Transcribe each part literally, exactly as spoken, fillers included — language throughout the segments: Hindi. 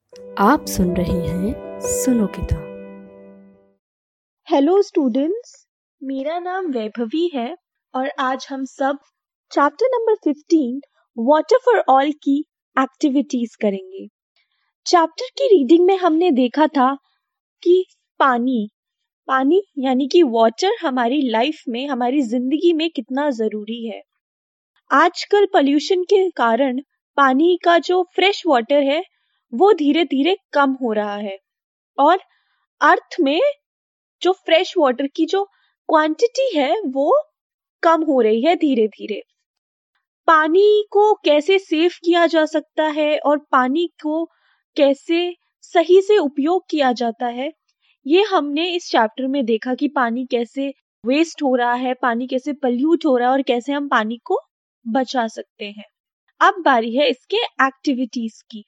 आप सुन रहे हैं सुनो किताब। हेलो स्टूडेंट्स, मेरा नाम वैभवी है और आज हम सब chapter number fifteen water for all की एक्टिविटीज करेंगे। चैप्टर की रीडिंग में हमने देखा था कि पानी पानी यानी कि वाटर हमारी लाइफ में, हमारी जिंदगी में कितना जरूरी है। आजकल पोल्यूशन के कारण पानी का जो फ्रेश वाटर है वो धीरे धीरे कम हो रहा है और अर्थ में जो फ्रेश वाटर की जो क्वांटिटी है वो कम हो रही है धीरे धीरे। पानी को कैसे सेव किया जा सकता है और पानी को कैसे सही से उपयोग किया जाता है, ये हमने इस चैप्टर में देखा कि पानी कैसे वेस्ट हो रहा है, पानी कैसे पल्यूट हो रहा है और कैसे हम पानी को बचा सकते हैं। अब बारी है इसके एक्टिविटीज की।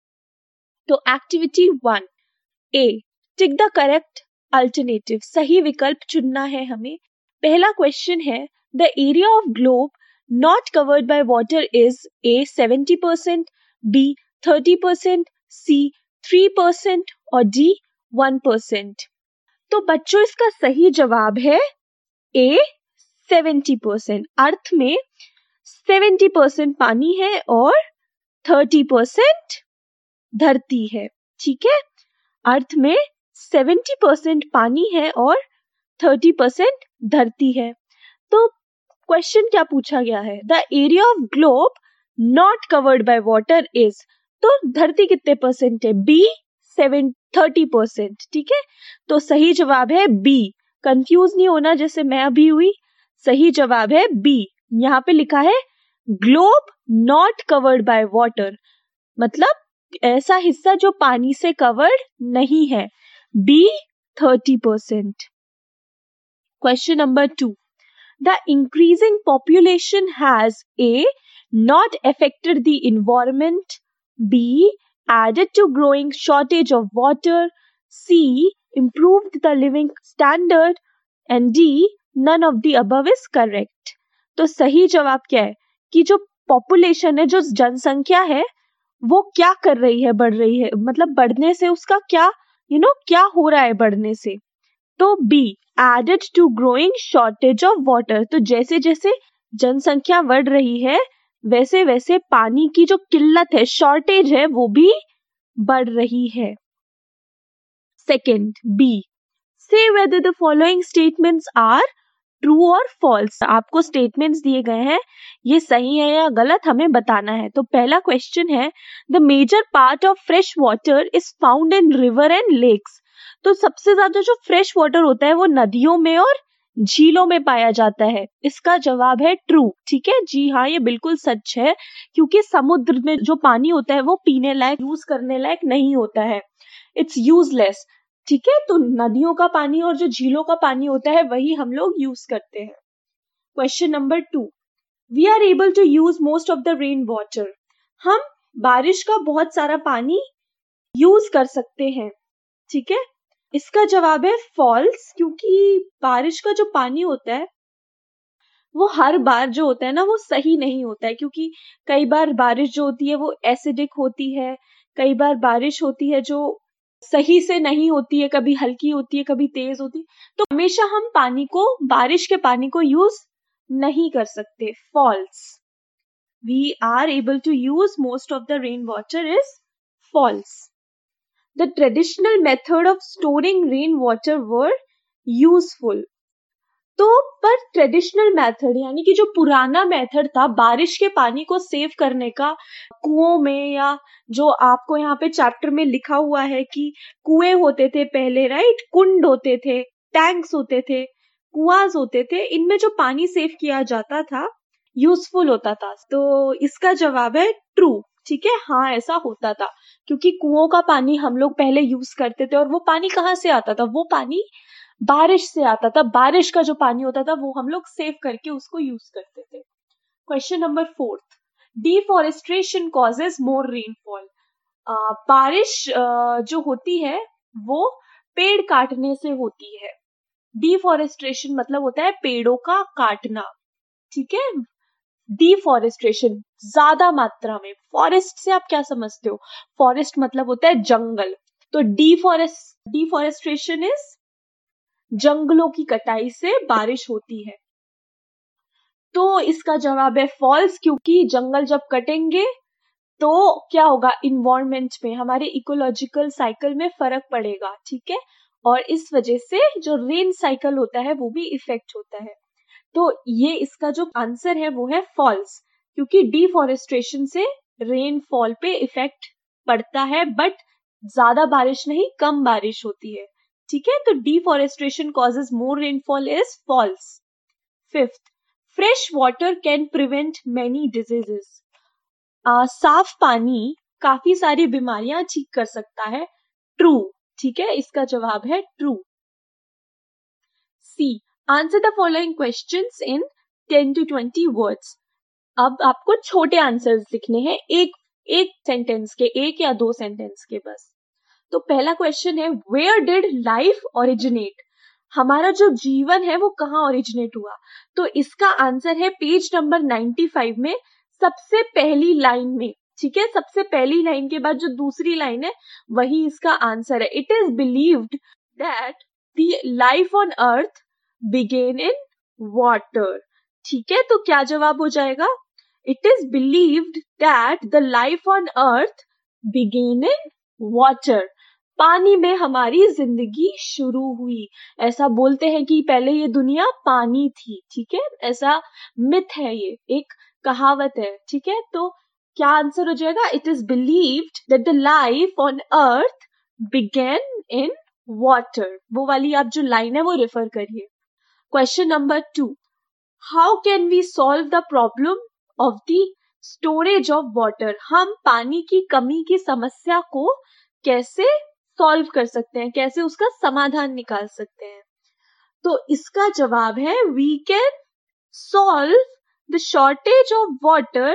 तो activity one A, tick the correct alternative, सही विकल्प चुनना है हमें। पहला क्वेश्चन है, the area of globe not covered by water is A seventy percent, B thirty percent, C three percent और डी वन परसेंट। तो बच्चों इसका सही जवाब है ए सेवेंटी परसेंट। अर्थ में सेवेंटी परसेंट पानी है और थर्टी परसेंट धरती है। ठीक है, अर्थ में सेवेंटी परसेंट पानी है और थर्टी परसेंट धरती है। तो क्वेश्चन क्या पूछा गया है, the area of globe not covered by water is, तो धरती कितने परसेंट है, बी सेवन थर्टी परसेंट। ठीक है, तो सही जवाब है बी। कंफ्यूज नहीं होना जैसे मैं अभी हुई, सही जवाब है बी। यहाँ पे लिखा है globe not covered by water, मतलब ऐसा हिस्सा जो पानी से कवर्ड नहीं है, B thirty percent. Question number two, the increasing population has A not affected the environment, B added to growing shortage of water, C improved the living standard and D none of the above is correct. तो सही जवाब क्या है कि जो पॉपुलेशन है, जो जनसंख्या है, वो क्या कर रही है, बढ़ रही है, मतलब बढ़ने से उसका क्या यू you नो know, क्या हो रहा है बढ़ने से। तो B added to growing shortage of water, तो जैसे जैसे जनसंख्या बढ़ रही है वैसे वैसे पानी की जो किल्लत है, शॉर्टेज है, वो भी बढ़ रही है। Second B, say whether the following statements are true और फॉल्स। आपको स्टेटमेंट्स दिए गए हैं, ये सही है या गलत हमें बताना है। तो पहला क्वेश्चन है, the major part of fresh water is found in river and lakes. तो सबसे ज्यादा जो फ्रेश वाटर होता है वो नदियों में और झीलों में पाया जाता है। इसका जवाब है ट्रू। ठीक है, जी हाँ, ये बिल्कुल सच है, क्योंकि समुद्र में जो पानी होता है वो पीने लायक, यूज करने लायक नहीं होता है, इट्स यूजलेस। ठीक है, तो नदियों का पानी और जो झीलों का पानी होता है वही हम लोग यूज करते हैं। Question number two, we are able to use most of the rain water, हम बारिश का बहुत सारा पानी यूज कर सकते हैं। ठीक है, इसका जवाब है फॉल्स, क्योंकि बारिश का जो पानी होता है वो हर बार जो होता है ना वो सही नहीं होता है, क्योंकि कई बार बारिश जो होती है वो एसिडिक होती है, कई बार बारिश होती है जो सही से नहीं होती है, कभी हल्की होती है, कभी तेज होती है। तो हमेशा हम पानी को, बारिश के पानी को यूज नहीं कर सकते। False, we are able to use most of the rain water is false. The traditional method of storing rain water were useful. तो पर ट्रेडिशनल मेथड यानी कि जो पुराना मेथड था बारिश के पानी को सेव करने का, कुओं में, या जो आपको यहाँ पे चैप्टर में लिखा हुआ है कि कुएं होते थे पहले, राइट, कुंड होते थे, टैंक्स होते थे, कुआंस होते थे, इनमें जो पानी सेव किया जाता था यूजफुल होता था। तो इसका जवाब है ट्रू। ठीक है, हाँ ऐसा होता था, क्योंकि कुओं का पानी हम लोग पहले यूज करते थे और वो पानी कहाँ से आता था, वो पानी बारिश से आता था। बारिश का जो पानी होता था वो हम लोग सेव करके उसको यूज करते थे। Question number fourth, deforestation causes more rainfall. बारिश uh, जो होती है वो पेड़ काटने से होती है। डिफॉरेस्टेशन मतलब होता है पेड़ों का काटना। ठीक है, डिफॉरेस्टेशन, ज्यादा मात्रा में। फॉरेस्ट से आप क्या समझते हो? फॉरेस्ट मतलब होता है जंगल। तो डिफॉरेस्ट डिफॉरेस्टेशन इज जंगलों की कटाई से बारिश होती है। तो इसका जवाब है फॉल्स, क्योंकि जंगल जब कटेंगे तो क्या होगा, इन्वायरमेंट में, हमारे इकोलॉजिकल साइकिल में फर्क पड़ेगा, ठीक है, और इस वजह से जो रेन साइकिल होता है वो भी इफेक्ट होता है। तो ये इसका जो आंसर है वो है फॉल्स, क्योंकि डिफॉरेस्टेशन से रेनफॉल पे इफेक्ट पड़ता है, बट ज्यादा बारिश नहीं, कम बारिश होती है, ठीक है। तो deforestation causes more rainfall is false. Fifth, fresh water can prevent many diseases. साफ पानी काफी सारी बीमारियां ठीक कर सकता है, ट्रू, ठीक है, इसका जवाब है true. C, answer the following questions in ten to twenty words. अब आपको छोटे आंसर्स लिखने हैं, एक एक सेंटेंस के, एक या दो सेंटेंस के बस। तो पहला क्वेश्चन है, वेयर डिड लाइफ ओरिजिनेट? हमारा जो जीवन है वो कहाँ ओरिजिनेट हुआ? तो इसका आंसर है पेज नंबर नाइंटी फाइव में, सबसे पहली लाइन में, ठीक है। सबसे पहली लाइन के बाद जो दूसरी लाइन है वही इसका आंसर है। It is believed that the life on earth began in water, ठीक है। तो क्या जवाब हो जाएगा? It is believed that the life on earth began in water. पानी में हमारी जिंदगी शुरू हुई। ऐसा बोलते हैं कि पहले ये दुनिया पानी थी, ठीक है, ऐसा मिथ है, ये एक कहावत है, ठीक है। तो क्या आंसर हो जाएगा? It is believed that the life on earth began in water. वो वाली आप जो लाइन है वो रेफर करिए। Question number two, how can we solve the problem of the storage of water? हम पानी की कमी की समस्या को कैसे सॉल्व कर सकते हैं, कैसे उसका समाधान निकाल सकते हैं? तो इसका जवाब है, we can solve the shortage of water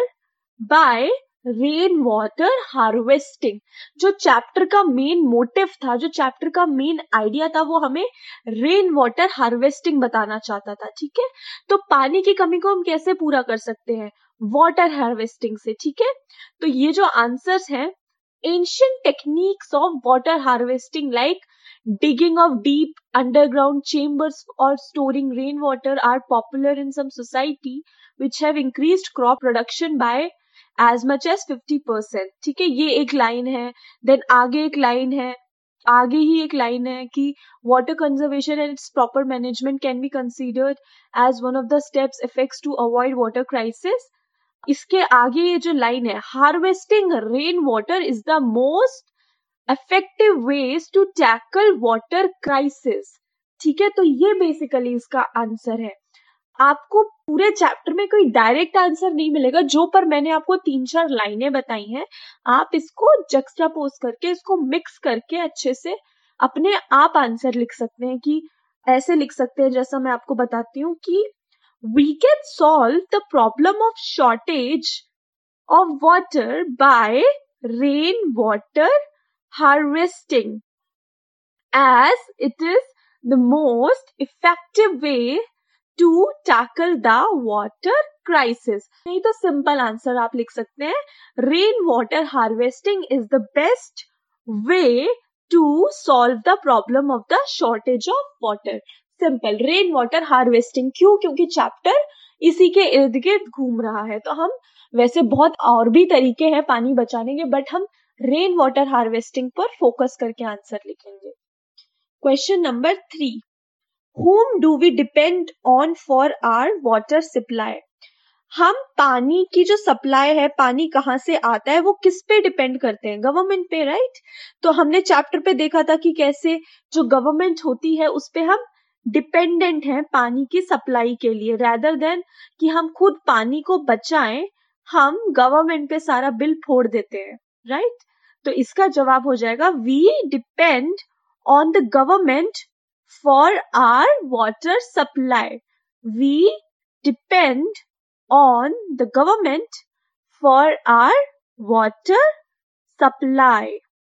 by rain water harvesting. जो चैप्टर का मेन मोटिव था, जो चैप्टर का मेन आइडिया था, वो हमें रेन वाटर हार्वेस्टिंग बताना चाहता था, ठीक है। तो पानी की कमी को हम कैसे पूरा कर सकते हैं? वाटर हार्वेस्टिंग से, ठीक है। तो ये जो आंसर्स हैं, ancient techniques of water harvesting like digging of deep underground chambers or storing rainwater are popular in some society which have increased crop production by as much as fifty percent, ठीक है। ये एक लाइन है। देन आगे एक लाइन है, आगे ही एक लाइन है कि water conservation and its proper management can be considered as one of the steps effects to avoid water crisis। इसके आगे ये जो लाइन है, harvesting rain water is the most effective ways to tackle water crisis, ठीक है। तो ये बेसिकली इसका आंसर है। आपको पूरे चैप्टर में कोई डायरेक्ट आंसर नहीं मिलेगा, जो पर मैंने आपको तीन चार लाइनें बताई हैं, आप इसको जक्सटापोज करके, इसको मिक्स करके अच्छे से अपने आप आंसर लिख सकते हैं। कि ऐसे लिख सकते हैं, जैसा मैं आपको बताती हूँ कि we can solve the problem of shortage of water by rainwater harvesting, as it is the most effective way to tackle the water crisis। नहीं तो सिंपल आंसर आप लिख सकते हैं, rain water harvesting is the best way to solve the problem of the shortage of water. Simple, rain water harvesting. क्यों? क्योंकि चैप्टर इसी के इर्द गिर्द घूम रहा है। तो हम, वैसे बहुत और भी तरीके हैं पानी बचाने के, बट हम रेन वाटर हार्वेस्टिंग पर फोकस करके आंसर लिखेंगे। Question number three, whom do we depend on for our water supply? हम पानी की जो सप्लाई है, पानी कहाँ से आता है, वो किस पे डिपेंड करते हैं? गवर्नमेंट पे, राइट। तो हमने चैप्टर पे देखा था कि कैसे जो गवर्नमेंट होती है उस पे हम डिपेंडेंट हैं पानी की सप्लाई के लिए, rather देन कि हम खुद पानी को बचाएं, हम गवर्नमेंट पे सारा बिल फोड़ देते हैं, राइट। तो इसका जवाब हो जाएगा, we depend on the government for our water supply. We depend on the government for our water supply.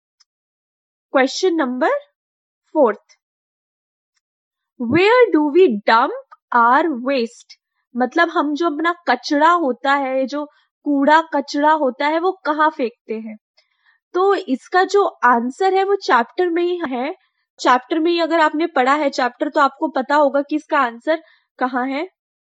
Question number fourth. Where do we dump our waste? मतलब हम जो अपना कचरा होता है, जो कूड़ा कचरा होता है, वो कहाँ फेंकते हैं। तो इसका जो आंसर है वो चैप्टर में ही है। चैप्टर में ही अगर आपने पढ़ा है चैप्टर तो आपको पता होगा कि इसका आंसर कहाँ है।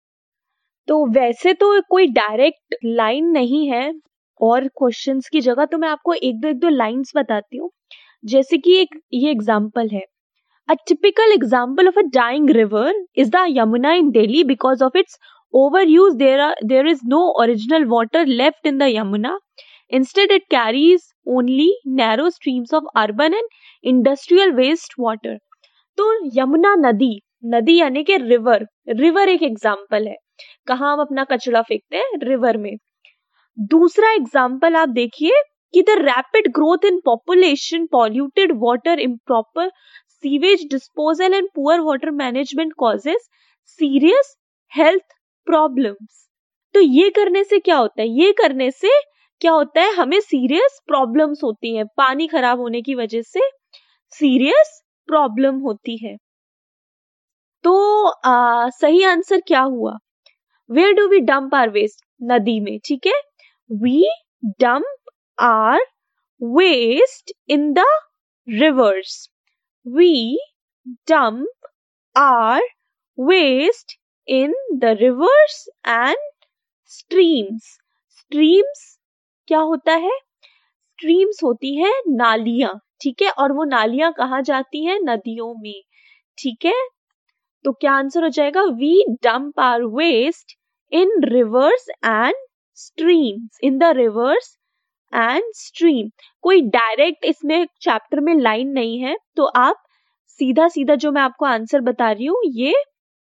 तो वैसे तो कोई डायरेक्ट लाइन नहीं है और क्वेश्चंस की जगह तो मैं आपको एक दो एक दो लाइंस बताती हूँ। जैसे कि एक ये एग्जांपल है, A typical example of a dying river is the Yamuna in Delhi. Because of its overuse, there are there is no original water left in the Yamuna. Instead, it carries only narrow streams of urban and industrial waste water. तो यमुना नदी, नदी यानी कि रिवर, रिवर एक एग्जाम्पल है। कहाँ हम अपना कचरा फेंकते हैं? रिवर में। दूसरा एग्जाम्पल आप देखिए कि the rapid growth in population, polluted water, improper sewage disposal and poor water management causes serious health problems. तो ये करने से क्या होता है? ये करने से क्या होता है? हमें सीरियस प्रॉब्लम्स होती हैं। पानी खराब होने की वजह से सीरियस प्रॉब्लम होती है। तो आ, सही आंसर क्या हुआ? Where do we dump our waste? नदी में, ठीक है। We dump our waste in the rivers. We dump our waste in the rivers and streams. Streams क्या होता है? Streams होती है नालियां, ठीक है। और वो नालियां कहाँ जाती हैं? नदियों में, ठीक है। तो क्या आंसर हो जाएगा? We dump our waste in rivers and streams. In the rivers and stream. कोई डायरेक्ट इसमें चैप्टर में लाइन नहीं है, तो आप सीधा सीधा जो मैं आपको आंसर बता रही हूँ ये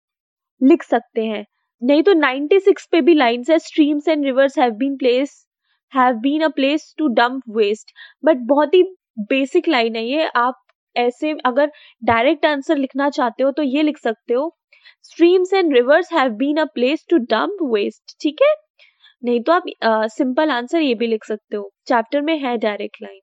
लिख सकते हैं। नहीं तो छियानवे पे भी लाइन्स है, streams and rivers have been place have been a place to dump waste. But बहुत ही बेसिक लाइन है ये। आप ऐसे अगर डायरेक्ट आंसर लिखना चाहते हो तो ये लिख सकते हो, streams and rivers have been a place to dump waste, ठीक है। नहीं तो आप सिंपल uh, आंसर ये भी लिख सकते हो, चैप्टर में है direct line.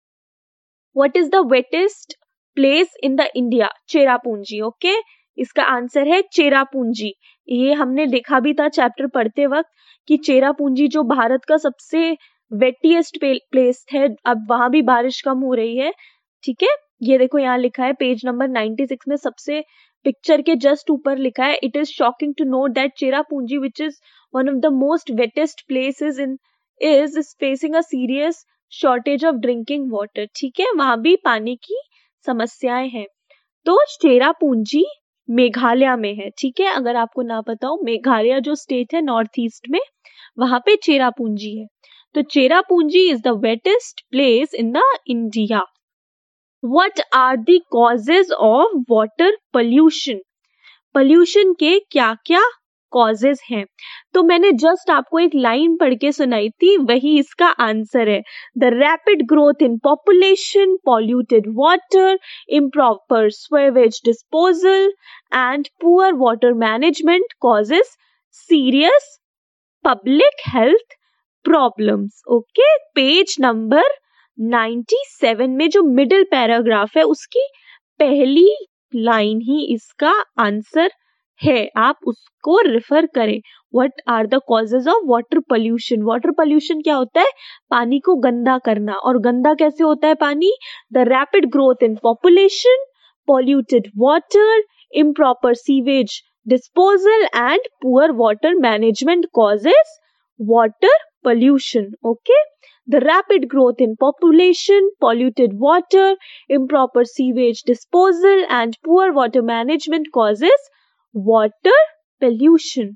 What is the wettest place in the India? Cherrapunji, okay. इसका आंसर है चेरापूंजी। ये हमने देखा भी था चैप्टर पढ़ते वक्त कि चेरापूंजी जो भारत का सबसे वेटिएस्ट प्लेस है, अब वहां भी बारिश कम हो रही है, ठीक है। ये देखो यहाँ लिखा है पेज नंबर छियानवे में, सबसे पिक्चर के जस्ट ऊपर लिखा है, it is shocking to note that Cherrapunji which is one of the most wettest places in is is facing a serious shortage of drinking water, ठीक है। वहां भी पानी की समस्याएं हैं। तो चेरापूंजी मेघालय में है, ठीक है। अगर आपको ना पता हो, मेघालय जो स्टेट है नॉर्थ ईस्ट में, वहां पे चेरापूंजी है। तो Cherrapunji is the wettest place in the India. What are the causes of water pollution? Pollution के क्या क्या कॉजेज हैं? तो मैंने जस्ट आपको एक लाइन पढ़ के सुनाई थी, वही इसका आंसर है। The rapid growth in population, polluted water, improper sewage disposal and poor water management causes serious public health problems. Okay, page number सत्तानवे में जो मिडिल पैराग्राफ है उसकी पहली लाइन ही इसका आंसर है, आप उसको रेफर करें। What are the causes of water pollution? Water pollution क्या होता है? पानी को गंदा करना। और गंदा कैसे होता है पानी? The rapid growth in population, polluted water, improper sewage disposal and poor water management causes water pollution. Okay, the rapid growth in population, polluted water, improper sewage disposal and poor water management causes water pollution.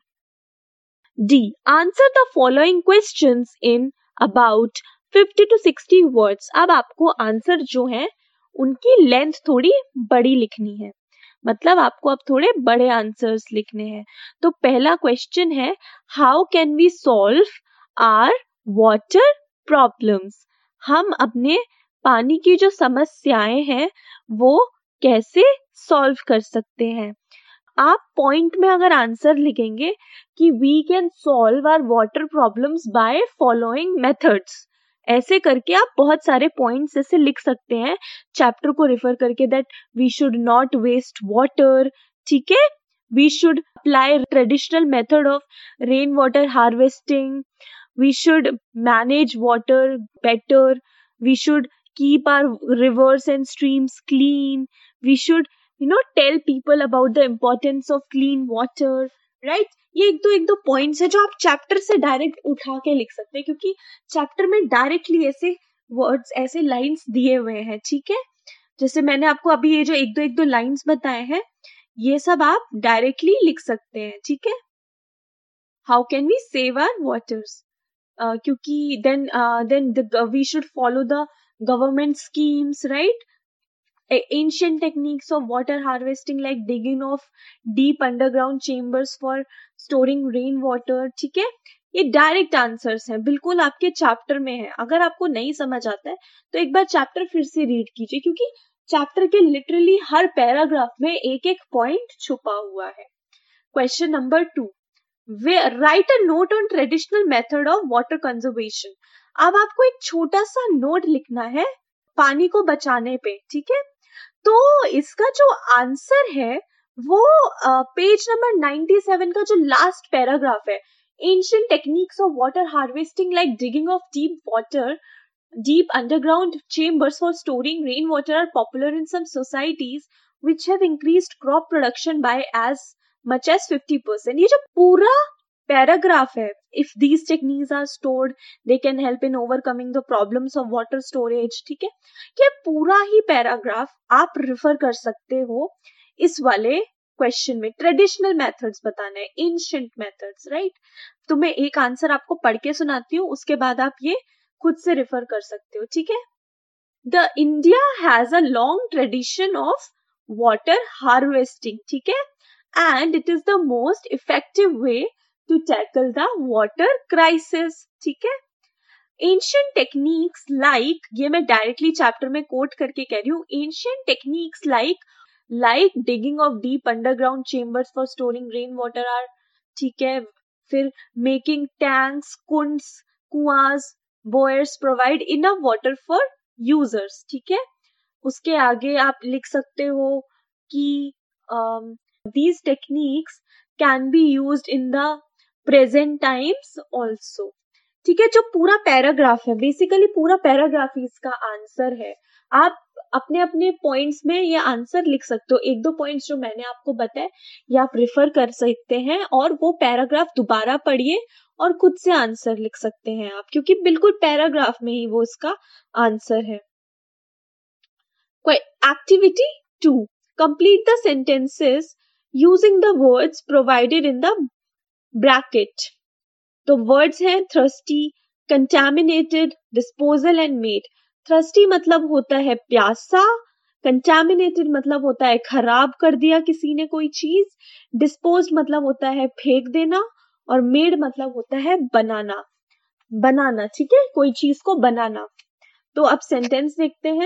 D. Answer the following questions in about fifty to sixty words. अब आपको आंसर जो है उनकी लेंथ थोड़ी बड़ी लिखनी है, मतलब आपको अब थोड़े बड़े आंसर्स लिखने हैं। तो पहला क्वेश्चन है, how can we solve our water problems? हम अपने पानी की जो समस्याएं हैं वो कैसे सॉल्व कर सकते हैं? आप पॉइंट में अगर आंसर लिखेंगे कि we can solve our water problems by following methods, ऐसे करके आप बहुत सारे पॉइंट्स ऐसे लिख सकते हैं चैप्टर को रेफर करके, that we should not waste water, ठीक है। We should apply traditional method of rainwater harvesting. We should manage water better. We should keep our rivers and streams clean. We should, you know, tell people about the importance of clean water, right? ये एक दो एक दो पॉइंट्स है जो आप चैप्टर से डायरेक्ट उठा के लिख सकते हैं, क्योंकि चैप्टर में डायरेक्टली ऐसे वर्ड्स, ऐसे लाइंस दिए हुए हैं, ठीक है? जैसे मैंने आपको अभी ये जो एक दो एक दो लाइंस बताए हैं, ये सब आप डायरेक्टली लिख सकते हैं, ठीक है? How can we save our waters? क्योंकि then then we should follow the government schemes, right? Ancient techniques of water harvesting like digging of deep underground chambers for storing rainwater, ठीक है? ये डायरेक्ट आंसर्स हैं, बिल्कुल आपके चैप्टर में है. अगर आपको नहीं समझ आता है तो एक बार चैप्टर फिर से रीड कीजिए, क्योंकि चैप्टर के लिटरली हर पैराग्राफ में एक एक पॉइंट छुपा हुआ है. Question number two, write a note on traditional method of water conservation. अब आपको एक छोटा सा नोट लिखना है पानी को बचाने पे, ठीक है? तो इसका जो आंसर है वो पेज नंबर नाइंटी सेवन का जो लास्ट पैराग्राफ है. Ancient techniques of water harvesting like digging of deep water deep underground chambers for storing rainwater are popular in some societies which have increased crop production by as much as fifty percent. ये जो पूरा पैराग्राफ है, if these techniques are stored they can help in overcoming the problems of water storage, ठीक है? ये पूरा ही पैराग्राफ आप रेफर कर सकते हो इस वाले क्वेश्चन में. ट्रेडिशनल मेथड्स बताना है, एंशिएंट मेथड्स, राइट? तो मैं एक आंसर आपको पढ़ के सुनाती हूँ, उसके बाद आप ये खुद से रेफर कर सकते हो, ठीक है? The India has a long tradition of water harvesting, ठीक है? And it is the most effective way to tackle the water crisis, ठीक है? एंशिएंट टेक्निक्स लाइक, ये मैं डायरेक्टली चैप्टर में कोट करके कह रही हूँ, ancient techniques like like digging of deep underground chambers for storing rain water are, ठीक है? फिर मेकिंग टैंक्स, कुंड्स, कुआंस, बोयर्स provide enough water for users, ठीक है? उसके आगे आप लिख सकते हो कि these techniques can be used in the present times also, ठीक है? जो पूरा पैराग्राफ है, बेसिकली पूरा पैराग्राफ ही इसका आंसर है. आप अपने अपने पॉइंट्स में ये आंसर लिख सकते हो. एक दो पॉइंट्स जो मैंने आपको बताए ये आप रेफर कर सकते हैं और वो पैराग्राफ दोबारा पढ़िए और खुद से आंसर लिख सकते हैं आप, क्योंकि बिल्कुल पैराग्राफ में ही वो इसका आंसर है. Activity two, complete the sentences using the words provided in the bracket. तो वर्ड्स हैं thirsty, contaminated, disposal and made. Thirsty मतलब होता है प्यासा, कंटामिनेटेड मतलब होता है खराब कर दिया किसी ने कोई चीज, डिस्पोज मतलब होता है फेंक देना, और मेड मतलब होता है बनाना, बनाना, ठीक है? कोई चीज को बनाना. तो अब सेंटेंस देखते हैं.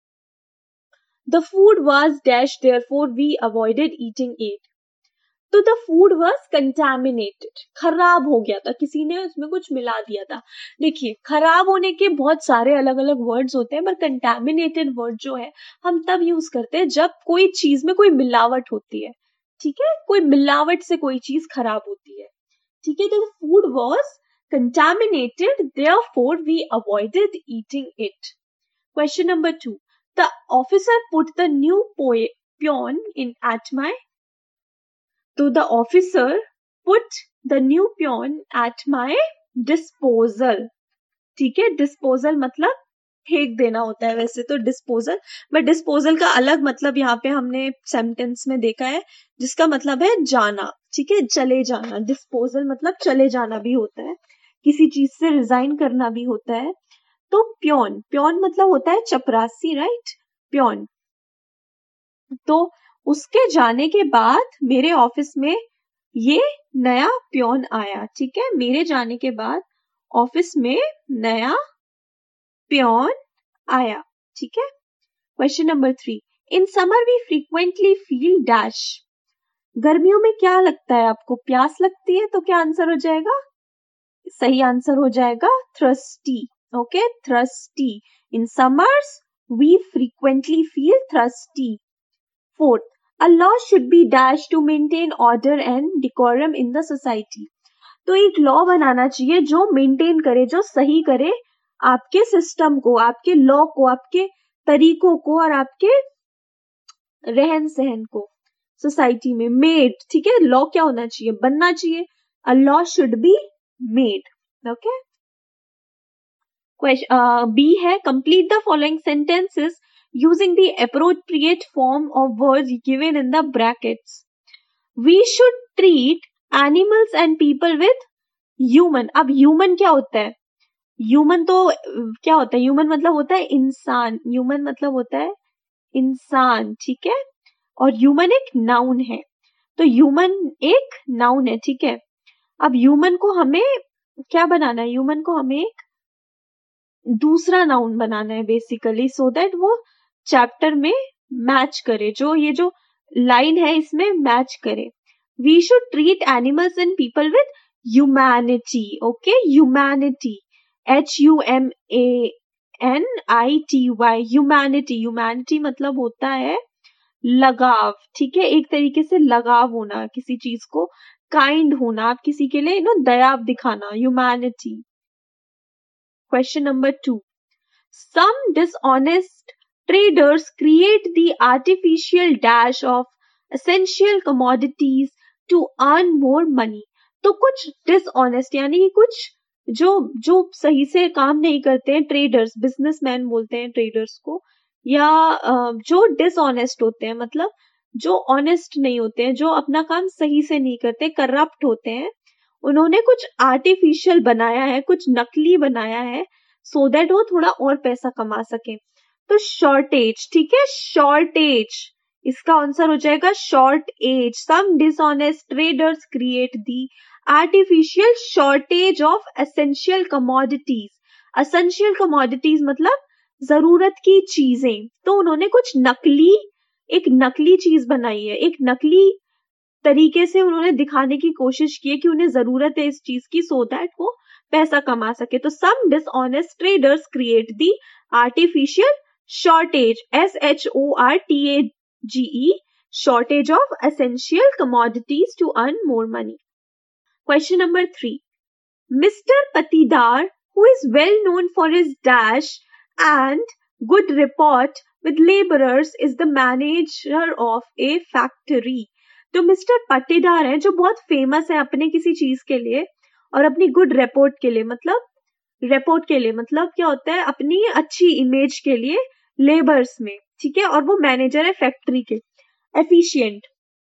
The food was dash therefore we avoided eating it. तो द फूड वाज कंटामिनेटेड, खराब हो गया था, किसी ने उसमें कुछ मिला दिया था. देखिए, खराब होने के बहुत सारे अलग अलग वर्ड्स होते हैं, पर कंटामिनेटेड वर्ड जो है हम तब यूज करते हैं जब कोई चीज में कोई मिलावट होती है, ठीक है? कोई मिलावट से कोई चीज खराब होती है, ठीक है? तो food was contaminated, therefore we avoided eating it. Question number two, the officer put the new peon in at my. तो the officer put the new peon at my disposal, ठीक है? डिस्पोजल मतलब फेंक देना होता है वैसे तो डिस्पोजल, बट डिस्पोजल का अलग मतलब यहाँ पे हमने सेंटेंस में देखा है, जिसका मतलब है जाना, ठीक है? चले जाना. डिस्पोजल मतलब चले जाना भी होता है, किसी चीज से रिजाइन करना भी होता है. तो पियोन, पियोन मतलब होता है चपरासी, राइट? पियोन. तो उसके जाने के बाद मेरे ऑफिस में ये नया पियोन आया, ठीक है? मेरे जाने के बाद ऑफिस में नया पियोन आया, ठीक है? Question number three, in summer we frequently feel dash. गर्मियों में क्या लगता है आपको? प्यास लगती है. तो क्या आंसर हो जाएगा? सही आंसर हो जाएगा thirsty. Okay, thirsty. In summers we frequently feel thirsty. Fourth, A law should be dash to maintain order and decorum in the society. तो एक लॉ बनाना चाहिए जो मेंटेन करे, जो सही करे आपके सिस्टम को, आपके लॉ को, आपके तरीकों को और आपके रहन सहन को सोसाइटी में. मेड, ठीक है, लॉ क्या होना चाहिए, बनना चाहिए. A law should be made. Okay. Question B है, complete the following sentences using the appropriate form of words given in the brackets. We should treat animals and people with human. अब human क्या होता है? human तो क्या होता है? human मतलब होता है इंसान. human मतलब होता है इंसान, ठीक है. और human एक noun है. तो human एक noun है, ठीक है. अब human को हमें क्या बनाना है? human को हमें एक दूसरा noun बनाना है बेसिकली, so that वो चैप्टर में मैच करे, जो ये जो लाइन है इसमें मैच करे. We should treat animals and people with humanity. Okay, humanity, H U M A N I T Y, humanity. Humanity मतलब होता है लगाव, ठीक है, एक तरीके से लगाव होना किसी चीज को, काइंड होना, आप किसी के लिए नो दया दिखाना, humanity. Question number two, some dishonest traders create the artificial dash of essential commodities to earn more money. तो कुछ dishonest यानी कि कुछ जो जो सही से काम नहीं करते हैं, ट्रेडर्स, बिजनेसमैन बोलते हैं ट्रेडर्स को, या जो dishonest होते हैं मतलब जो ऑनेस्ट नहीं होते हैं, जो अपना काम सही से नहीं करते, करप्ट होते हैं, उन्होंने कुछ आर्टिफिशियल बनाया है, कुछ नकली बनाया है, सो दैट वो थोड़ा और पैसा कमा सके. तो शॉर्टेज, ठीक है, शॉर्टेज, इसका आंसर हो जाएगा shortage. Some dishonest traders create the artificial shortage of essential commodities. Essential commodities मतलब जरूरत की चीजें. तो उन्होंने कुछ नकली, एक नकली चीज बनाई है, एक नकली तरीके से उन्होंने दिखाने की कोशिश की है कि उन्हें जरूरत है इस चीज की, सो दैट वो पैसा कमा सके. तो some dishonest traders create the artificial shortage, S H O R T A G E, shortage of essential commodities to earn more money. Question number three. Mister Patidar, who is well known for his dash and good rapport with laborers, is the manager of a factory. तो मिस्टर पटीदार है जो बहुत फेमस है अपने किसी चीज के लिए और अपनी गुड रिपोर्ट के लिए, मतलब रिपोर्ट के लिए मतलब क्या होता है, अपनी अच्छी इमेज के लिए लेबर्स में, ठीक है, और वो मैनेजर है फैक्ट्री के. एफिशिएंट,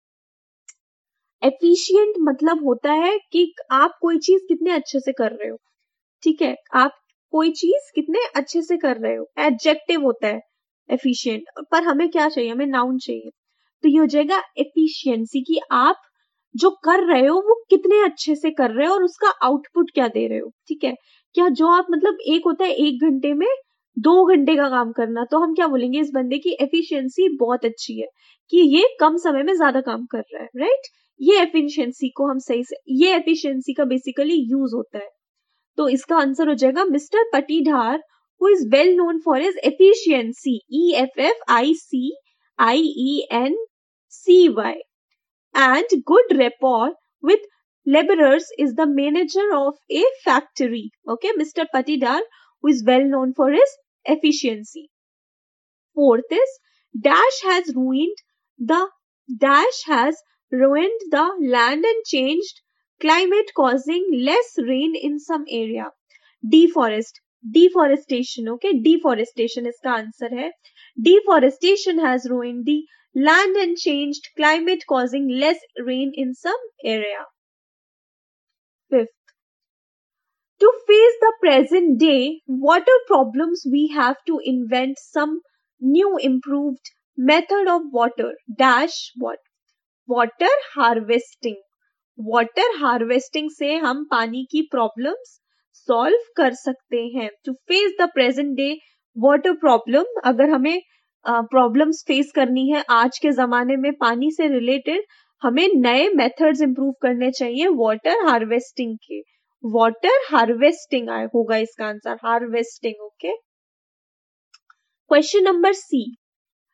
एफिशिएंट मतलब होता है कि आप कोई चीज कितने अच्छे से कर रहे हो, ठीक है, आप कोई चीज कितने अच्छे से कर रहे हो, एडजेक्टिव होता है एफिशिएंट. पर हमें क्या चाहिए, हमें नाउन चाहिए. तो ये हो जाएगा एफिशिएंसी, कि आप जो कर रहे हो वो कितने अच्छे से कर रहे हो और उसका आउटपुट क्या दे रहे हो, ठीक है. क्या जो आप मतलब एक होता है एक घंटे में दो घंटे का काम करना, तो हम क्या बोलेंगे, इस बंदे की एफिशिएंसी बहुत अच्छी है, कि ये कम समय में ज्यादा काम कर रहा है, राइट. ये एफिशिएंसी को हम सही से, ये एफिशिएंसी का बेसिकली यूज होता है. तो इसका आंसर हो जाएगा mister Patidar, who is well known for his efficiency, E F F I C I E N C Y, and good rapport with laborers is the manager of a factory. Okay, Mister Patidar, who is well known for his efficiency. Fourth is dash has ruined the dash has ruined the land and changed climate, causing less rain in some area. Deforest, deforestation. Okay, deforestation इसका आंसर है. Deforestation has ruined the land and changed climate, causing less rain in some area. Fifth, to face the present day water problems, we have to invent some new improved method of water dash what water harvesting. water harvesting से हम पानी की problems solve कर सकते हैं. to face the present day water problem, अगर हमें प्रॉब्लम्स uh, फेस करनी है आज के जमाने में पानी से रिलेटेड, हमें नए मेथड्स इंप्रूव करने चाहिए वाटर हार्वेस्टिंग के. वाटर हार्वेस्टिंग होगा इसका answer, harvesting. Okay. Question number C,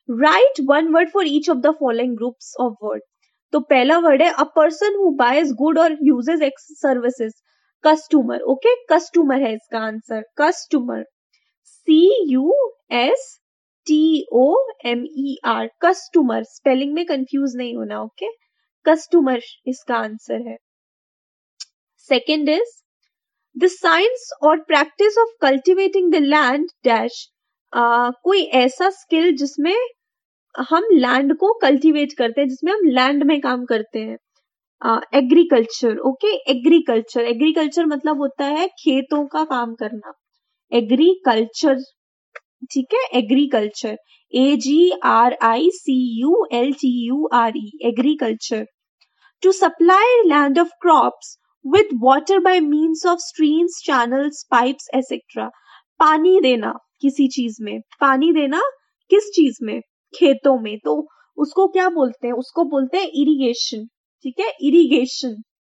write one word for each of the following groups of word. तो पहला वर्ड है a person who buys good और uses X services, customer. Okay, customer है इसका answer, customer, C U S T O M E R, customer. Spelling में कंफ्यूज नहीं होना, ओके, कस्टमर इसका आंसर है। सेकेंड इज द साइंस और practice of cultivating the land dash, कोई ऐसा स्किल जिसमें हम लैंड को कल्टीवेट करते हैं, जिसमें हम लैंड में काम करते हैं। एग्रीकल्चर, ओके, एग्रीकल्चर, एग्रीकल्चर मतलब होता है खेतों का काम करना, एग्रीकल्चर, ठीक है, agriculture, A G R I C U L T U R E, agriculture. To supply land of crops with water by means of streams, channels, pipes etcetera, पानी देना किसी चीज में, पानी देना किस चीज में, खेतों में, तो उसको क्या बोलते हैं, उसको बोलते हैं इरिगेशन, ठीक है, irrigation.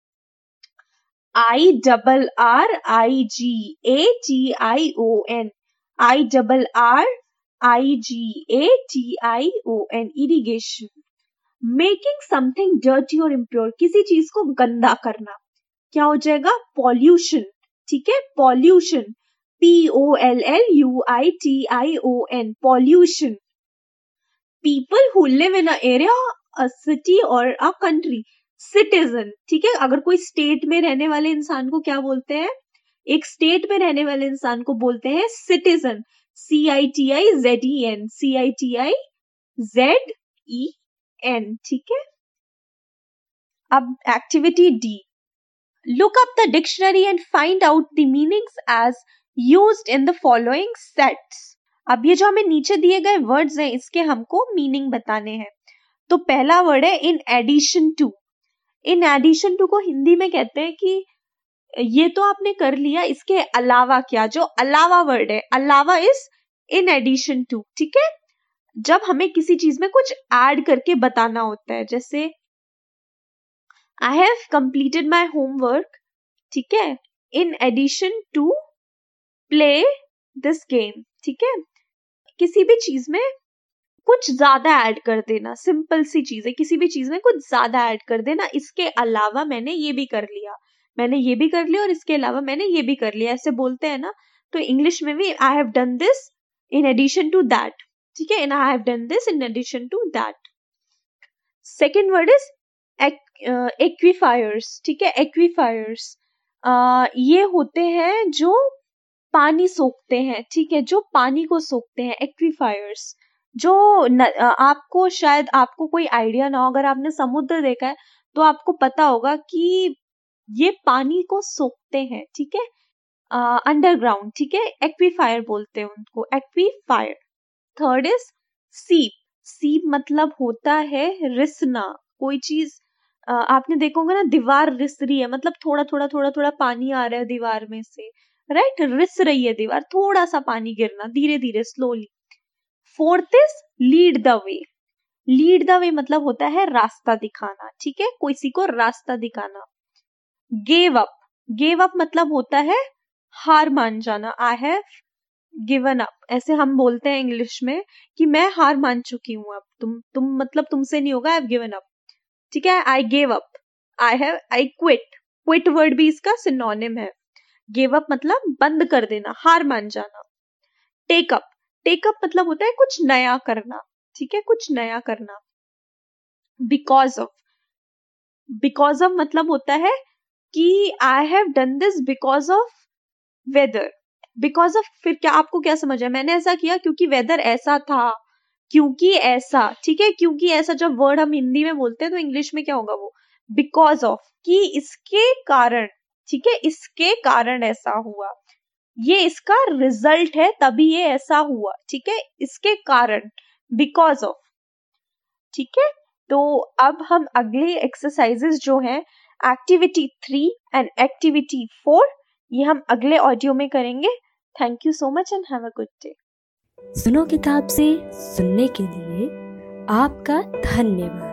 I double R I G A T I O N, I double R I G A T I O N, irrigation. Making something dirty और इम्प्योर, किसी चीज को गंदा करना, क्या हो जाएगा, पॉल्यूशन, ठीक है, pollution, P O L L U T T I ओ एन, पॉल्यूशन। People who live in a area, a city or a country, citizen, ठीक है, अगर कोई स्टेट में रहने वाले इंसान को क्या बोलते हैं, एक स्टेट में रहने वाले इंसान को बोलते हैं citizen, C I T I Z E N, C I T I Z E N, ठीक है। अब activity D, look up the dictionary and find out the meanings as used in the following sets. अब ये जो हमें नीचे दिए गए वर्ड्स हैं, इसके हमको मीनिंग बताने हैं। तो पहला वर्ड है in addition to, in addition to को हिंदी में कहते हैं कि ये तो आपने कर लिया, इसके अलावा क्या, जो अलावा वर्ड है, अलावा इज इन एडिशन टू, ठीक है, जब हमें किसी चीज में कुछ ऐड करके बताना होता है, जैसे I have completed my homework, ठीक है, in addition to play this game, ठीक है, किसी भी चीज में कुछ ज्यादा ऐड कर देना, सिंपल सी चीज है, किसी भी चीज में कुछ ज्यादा ऐड कर देना, इसके अलावा मैंने ये भी कर लिया, मैंने ये भी कर लिया और इसके अलावा मैंने ये भी कर लिया, ऐसे बोलते हैं ना। तो इंग्लिश में भी I have done this in addition to that, ठीक है, I have done this in addition to that. Second word is aquifers, ठीक है, एक्विफायर्स, ये होते हैं जो पानी सोखते हैं, ठीक है, जो पानी को सोखते हैं, एक्विफायर्स। जो न, आपको शायद आपको कोई आइडिया ना हो, अगर आपने समुद्र देखा है तो आपको पता होगा कि ये पानी को सोखते हैं, ठीक है, अंडरग्राउंड, ठीक है, एक्विफायर बोलते हैं उनको, एक्विफायर। थर्ड इज सीप, सीप मतलब होता है रिसना, कोई चीज uh, आपने देखोगे ना दीवार रिस रही है, मतलब थोड़ा थोड़ा थोड़ा थोड़ा पानी आ रहा है दीवार में से, राइट, रिस रही है दीवार, थोड़ा सा पानी गिरना, धीरे धीरे slowly. Fourth is lead the way, lead the way मतलब होता है रास्ता दिखाना, ठीक है, किसी को रास्ता दिखाना। गेव अप, गेव अप मतलब होता है हार मान जाना, आई हैव गिवन अप, ऐसे हम बोलते हैं इंग्लिश में कि मैं हार मान चुकी हूं, अब तुम तुम मतलब तुमसे नहीं होगा, आई हैव गिवन अप, ठीक है, I gave up, I have, I quit, quit word भी इसका सिनोनिम है। गिव अप मतलब बंद कर देना, हार मान जाना। टेक अप, टेक अप मतलब होता है कुछ नया करना, ठीक है, कुछ नया करना। बिकॉज ऑफ, बिकॉज ऑफ मतलब होता है कि I have done this because of weather, because of, फिर क्या आपको क्या समझ है, मैंने ऐसा किया क्योंकि वेदर ऐसा था, क्योंकि ऐसा, ठीक है, क्योंकि ऐसा जब वर्ड हम हिंदी में बोलते हैं तो इंग्लिश में क्या होगा वो, बिकॉज ऑफ, कि इसके कारण, ठीक है, इसके कारण ऐसा हुआ, ये इसका रिजल्ट है तभी ये ऐसा हुआ, ठीक है, इसके कारण, बिकॉज ऑफ, ठीक है। तो अब हम अगले एक्सरसाइजेस जो हैं activity three and activity four, ये हम अगले ऑडियो में करेंगे। Thank you so much and have a good day. सुनो किताब से सुनने के लिए आपका धन्यवाद।